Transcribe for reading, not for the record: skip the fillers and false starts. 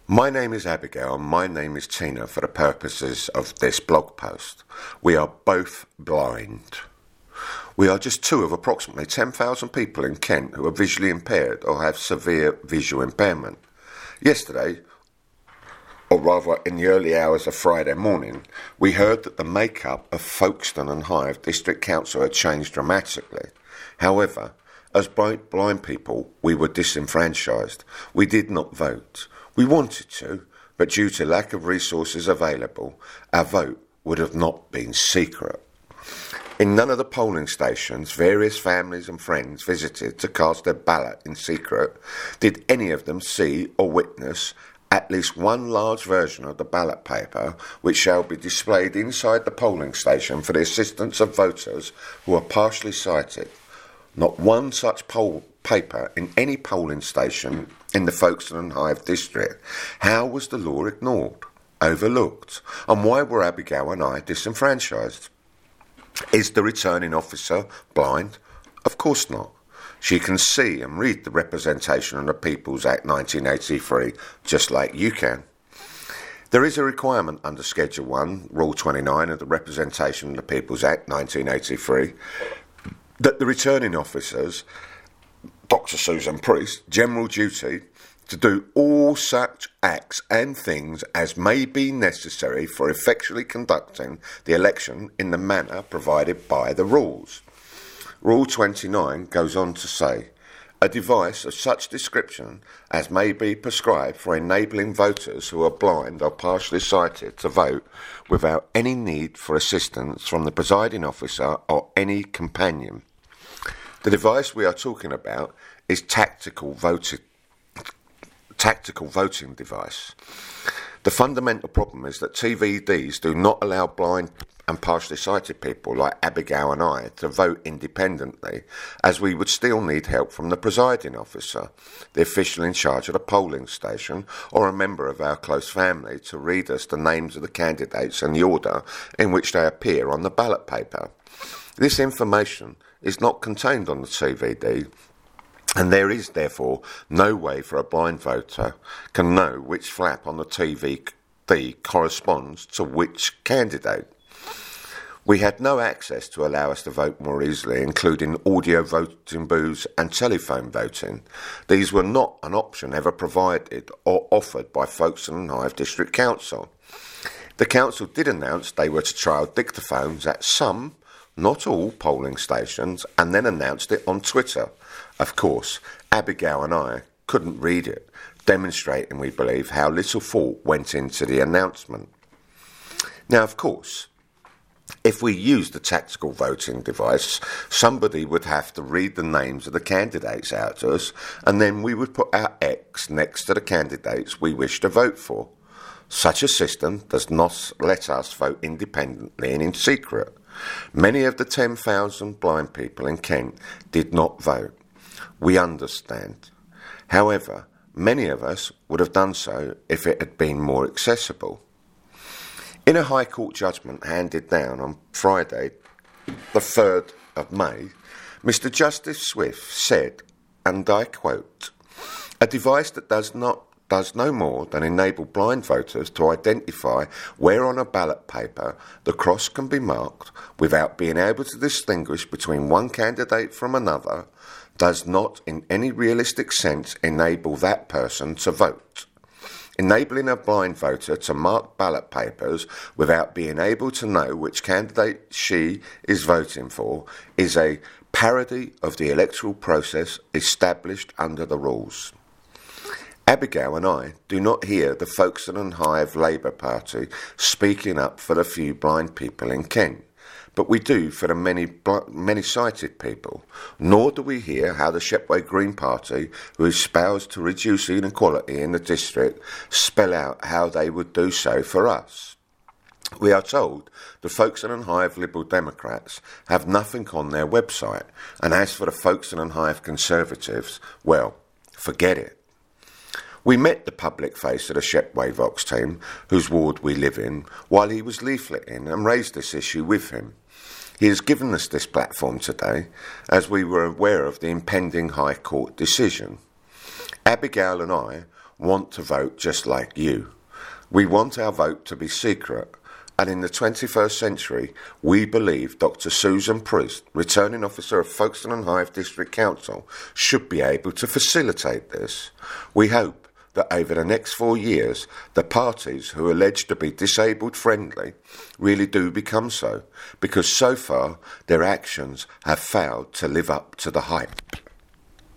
My name is Abigail and my name is Tina for the purposes of this blog post. We are both blind. We are just two of approximately 10,000 people in Kent who are visually impaired or have severe visual impairment. Yesterday, or rather in the early hours of Friday morning, we heard that the makeup of Folkestone and Hythe District Council had changed dramatically. However, as blind people, we were disenfranchised. We did not vote. We wanted to, but due to lack of resources available, our vote would have not been secret. In none of the polling stations various families and friends visited to cast their ballot in secret did any of them see or witness at least one large version of the ballot paper which shall be displayed inside the polling station for the assistance of voters who are partially sighted. Not one such paper in any polling station in the Folkestone and Hythe district. How was the law ignored, overlooked, and why were Abigail and I disenfranchised? Is the returning officer blind? Of course not. She can see and read the Representation of the People's Act 1983 just like you can. There is a requirement under Schedule 1, Rule 29 of the Representation of the People's Act 1983 that the returning officers, Dr. Susan Priest, general duty to do all such acts and things as may be necessary for effectually conducting the election in the manner provided by the rules. Rule 29 goes on to say, a device of such description as may be prescribed for enabling voters who are blind or partially sighted to vote without any need for assistance from the presiding officer or any companion. The device we are talking about is tactical voting device. The fundamental problem is that TVDs do not allow blind and partially sighted people like Abigail and I to vote independently, as we would still need help from the presiding officer, the official in charge of the polling station, or a member of our close family to read us the names of the candidates and the order in which they appear on the ballot paper. This information is not contained on the TVD, and there is therefore no way for a blind voter can know which flap on the TVD corresponds to which candidate. We had no access to allow us to vote more easily, including audio voting booths and telephone voting. These were not an option ever provided or offered by Folkestone and Hythe District Council. The council did announce they were to trial dictaphones at some, not all, polling stations, and then announced it on Twitter. Of course, Abigail and I couldn't read it, demonstrating, we believe, how little thought went into the announcement. Now, of course, if we used the tactical voting device, somebody would have to read the names of the candidates out to us, and then we would put our X next to the candidates we wish to vote for. Such a system does not let us vote independently and in secret. Many of the 10,000 blind people in Kent did not vote. We understand. However, many of us would have done so if it had been more accessible. In a High Court judgment handed down on Friday, the 3rd of May, Mr. Justice Swift said, and I quote, "A device that does no more than enable blind voters to identify where on a ballot paper the cross can be marked without being able to distinguish between one candidate from another does not in any realistic sense enable that person to vote. Enabling a blind voter to mark ballot papers without being able to know which candidate she is voting for is a parody of the electoral process established under the rules." Abigail and I do not hear the Folkestone and Hythe Labour Party speaking up for the few blind people in Kent, but we do for the many sighted people. Nor do we hear how the Shepway Green Party, who espouse to reduce inequality in the district, spell out how they would do so for us. We are told the Folkestone and Hythe Liberal Democrats have nothing on their website, and as for the Folkestone and Hythe Conservatives, well, forget it. We met the public face of the Shepway Vox team, whose ward we live in, while he was leafleting and raised this issue with him. He has given us this platform today, as we were aware of the impending High Court decision. Abigail and I want to vote just like you. We want our vote to be secret. And in the 21st century, we believe Dr. Susan Priest, returning officer of Folkestone and Hythe District Council, should be able to facilitate this. We hope that over the next 4 years, the parties who are alleged to be disabled friendly really do become so, because so far their actions have failed to live up to the hype.